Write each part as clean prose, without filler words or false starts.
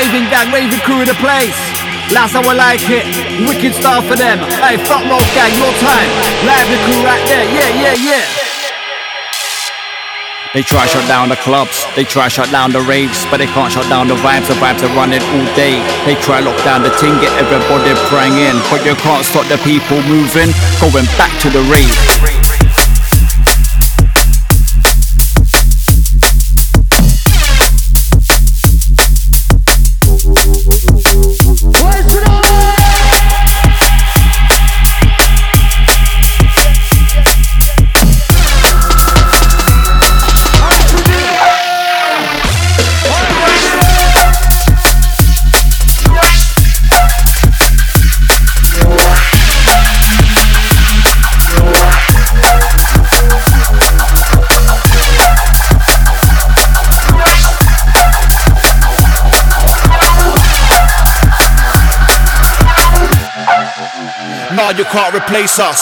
raving gang, raving crew in the place. That's how I like it. Wicked style for them. Hey, fuck Rolf gang, your time. Lively crew right there. Yeah. They try shut down the clubs, they try shut down the raves, but they can't shut down the vibes are running all day. They try lock down the thing, get everybody praying in, but you can't stop the people moving, going back to the rave. Nah, you can't replace us.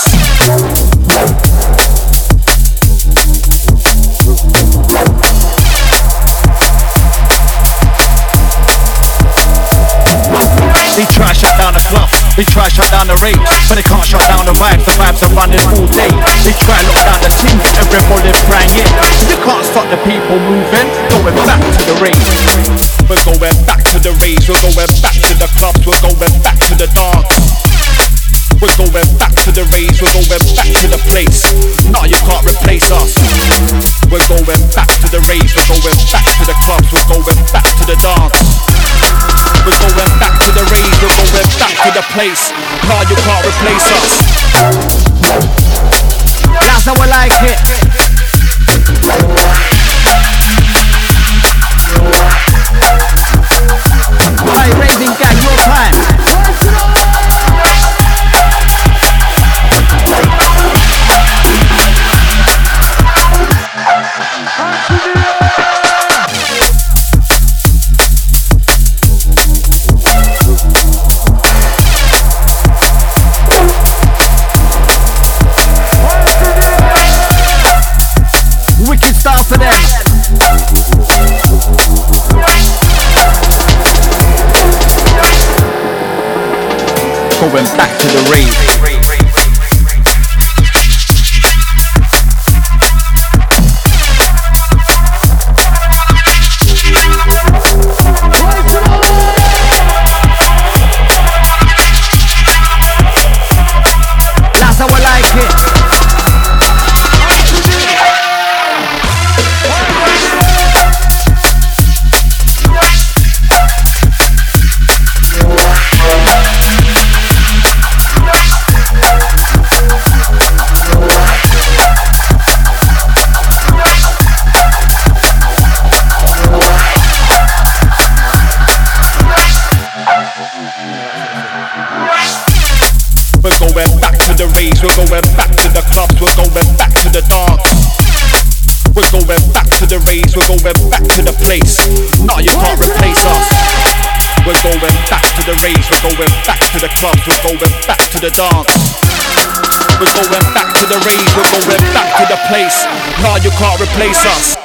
They try shut down the club, they try shut down the raves, but they can't shut down the vibes are running all day. They try lock down the team, get everybody praying in. You can't stop the people moving, going back to the rave. We're going back to the raves, we're going back to the clubs, we're going back to the dance. We're going back to the raves, we're going back to the place. Nah, you can't replace us. We're going back to the raves, we're going back to the clubs, we're going back to the dance. We're going back to the raves, we're going back to the place. Nah, you can't replace us. That's how I like it. Hey, raving gang, your time. Wicked style for them. Going back to the rave. That's how I like it. We're going back to the raves, we're going back to the clubs, we're going back to the dance. We're going back to the raves, we're going back to the place. Nah, you can't replace us. We're going back to the raves, we're going back to the clubs, we're going back to the dance. We're going back to the raves, we're going back to the place. Nah, you can't replace us.